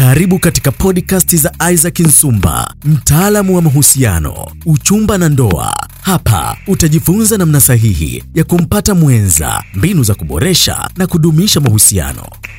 Karibu katika podcast za Isaac Nsumba, mtaalamu wa mahusiano, uchumba na ndoa. Hapa utajifunza namna sahihi ya kumpata mwenza, mbinu za kuboresha na kudumisha mahusiano.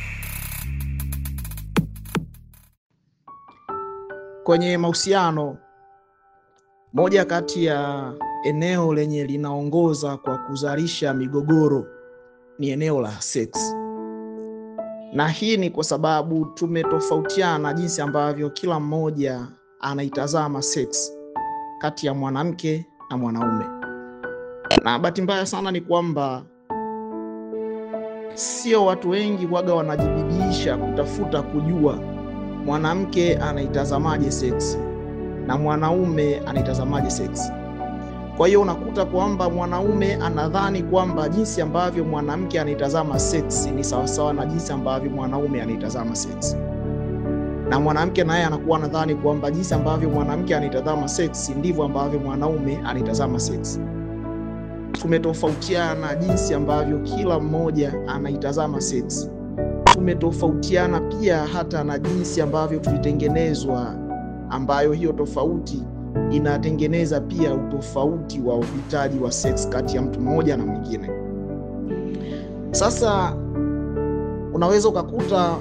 Kwenye mahusiano, moja kati ya eneo lenye linaongoza kwa kuzalisha migogoro ni eneo la sex. Na hii ni kwa sababu tumetofautiana jinsi ambavyo kila mmoja anaitazama sex kati ya mwanamke na mwanaume. Na bahati mbaya sana ni kwamba sio watu wengi waga wanajibidisha kutafuta kujua mwanamke anaitazamaje sex na mwanaume anaitazamaje sex. Kwa hiyo unakuta kwamba mwanaume anadhani kwamba jinsi ambavyo mwanamke anaitazama sex ni sawasawa na jinsi ambavyo mwanaume anaitazama sex. Na mwanamke naye anakuwa anadhani kwamba jinsi ambavyo mwanamke anaitazama sex ndivyo ambavyo mwanaume anaitazama sex. Tumetofautiana jinsi ambavyo kila mmoja anaitazama sex. Tumetofautiana pia hata na jinsi ambavyo tulitengenezwa, ambayo hiyo tofauti inatengeneza pia utofauti wa uhitaji wa sex kati ya mtu mmoja na mwingine. Sasa unaweza ukakuta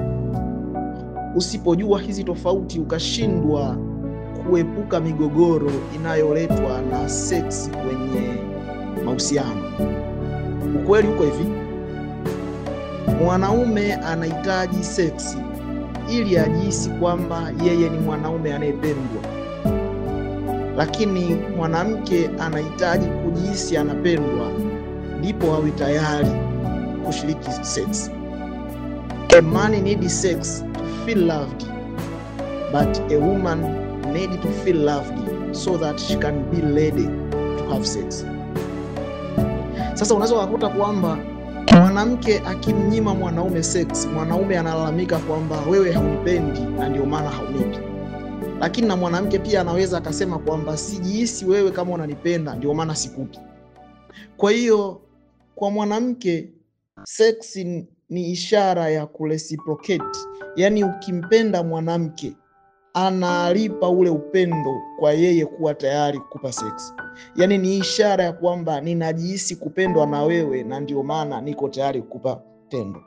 usipojua hizi tofauti ukashindwa kuepuka migogoro inayoletwa na sex kwenye mahusiano. Ukweli uko hivi, mwanaume anahitaji sex ili ajihisi kwamba yeye ni mwanaume anayependwa. Lakini mwanamke anahitaji kujihisi anapendwa ndipo awe tayari kushiriki sex. A man needs sex to feel loved, but a woman needs to feel loved so that she can be ready to have sex. Sasa unaweza kukuta kwamba mwanamke akimnyima mwanaume sex, mwanaume analalamika kwamba wewe haunipendi na ndio maana haunipi. Lakini na mwanamke pia anaweza akasema kwamba sijihisi wewe kama unanipenda ndio maana sikupi. Kwa hiyo kwa mwanamke sex ni ishara ya kureciprocate. Yaani ukimpenda mwanamke analipa ule upendo kwa yeye kuwa tayari kukupa sex. Yaani ni ishara ya kwamba ninajihisi kupendwa na wewe na ndio maana niko tayari kukupa tendo.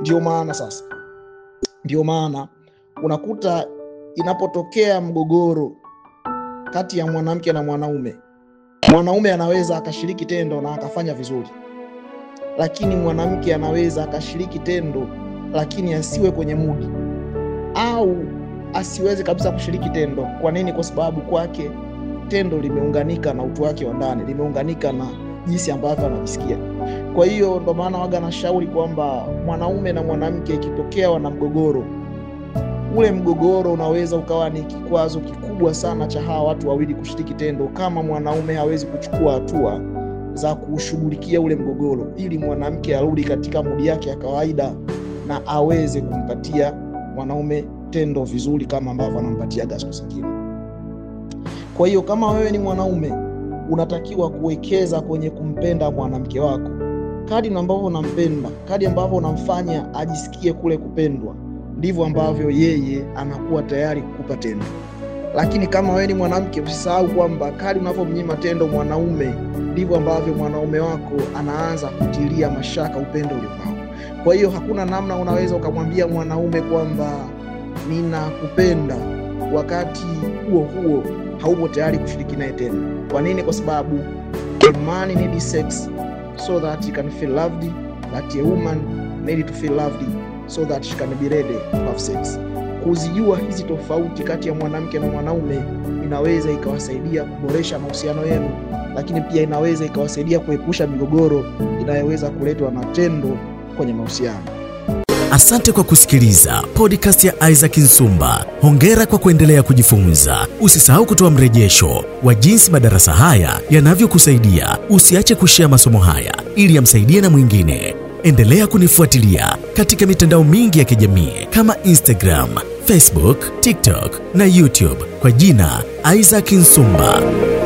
Ndio maana unakuta inapotokea mgogoro kati ya mwanamke na mwanaume anaweza akashiriki tendo na akafanya vizuri. Lakini mwanamke anaweza akashiriki tendo lakini asiwe kwenye mood, au asiweze kabisa kushiriki tendo. Kwa nini? Kwa sababu kwake tendo limeunganika na utu wake wa ndani, limeunganika na jinsi ambavyo anajisikia. Kwa hiyo ndo maana waga nashauri kwamba mwanaume na mwanamke ikitokea wana mgogoro, ule mgogoro unaweza ukawa ni kikwazo kikubwa sana cha hawa watu wawili kushiriki tendo, kama mwanaume hawezi kuchukua hatua za kushughulikia ule mgogoro ili mwanamke arudi katika mudi yake ya kawaida na aweze kumpatia mwanaume tendo vizuri kama ambavyo anampatia siku zingine. Kwa hiyo kama wewe ni mwanaume, unatakiwa kuwekeza kwenye kumpenda mwanamke wako. Kadri ambavyo unampenda, kadri ambavyo unamfanya ajisikie kule kupendwa, ndivyo ambavyo yeye anakuwa tayari kukupa tendo. Lakini kama wewe ni mwanamke, usisahau kwamba kadri unavyomnyima tendo mwanaume, ndivyo ambavyo mwanaume wako anaanza kutilia mashaka upendo ulionao. Kwa hiyo hakuna namna unaweza ukamwambia mwanaume kwamba ninakupenda wakati huo haupo tayari kushiriki naye tena. Kwa nini? Kwa sababu a man needs sex so that he can feel loved, but a woman needs to feel loved so that she can be ready to have sex. Kuzijua hizi tofauti kati ya mwanamke na mwanaume inaweza ikawasaidia kuboresha mahusiano yenu, lakini pia inaweza ikawasaidia kuepusha migogoro inayoweza kuletwa na tendo kwenye mahusiano. Asante kwa kusikiliza podcast ya Isaac Nsumba. Hongera kwa kuendelea kujifunza. Usisahau kutoa mrejesho wa jinsi madarasa haya yanavyokusaidia. Usiache kushare masomo haya ili yamsaidie na mwingine. Endelea kunifuatilia katika mitandao mingi ya kijamii kama Instagram, Facebook, TikTok na YouTube kwa jina Isaac Nsumba.